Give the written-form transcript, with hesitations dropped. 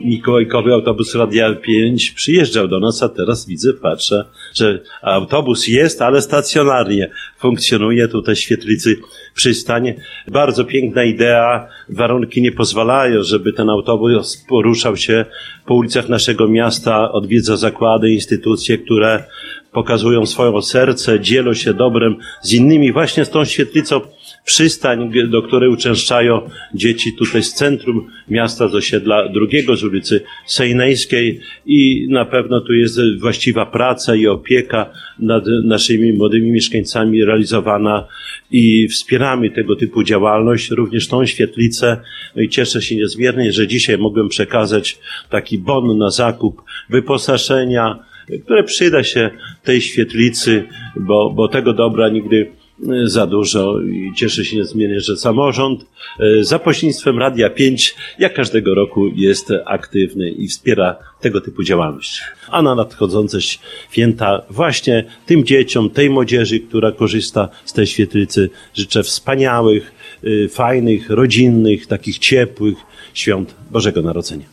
Mikołajkowy autobus Radia 5 przyjeżdżał do nas, a teraz widzę, patrzę, że autobus jest, ale stacjonarnie funkcjonuje tutaj w Świetlicy przystań. Bardzo piękna idea, warunki nie pozwalają, żeby ten autobus poruszał się po ulicach naszego miasta, odwiedza zakłady, instytucje, które pokazują swoje serce, dzielą się dobrem z innymi, właśnie z tą Świetlicą przystań, do której uczęszczają dzieci tutaj z centrum miasta, z osiedla drugiego, z ulicy Sejnejskiej i na pewno tu jest właściwa praca i opieka nad naszymi młodymi mieszkańcami realizowana i wspieramy tego typu działalność, również tą Świetlicę. No i cieszę się niezmiernie, że dzisiaj mogłem przekazać taki bon na zakup wyposażenia, które przyda się tej Świetlicy, bo tego dobra nigdy za dużo i cieszę się niezmiernie, że samorząd za pośrednictwem Radia 5 jak każdego roku jest aktywny i wspiera tego typu działalność. A na nadchodzące święta właśnie tym dzieciom, tej młodzieży, która korzysta z tej Świetlicy, życzę wspaniałych, fajnych, rodzinnych, takich ciepłych świąt Bożego Narodzenia.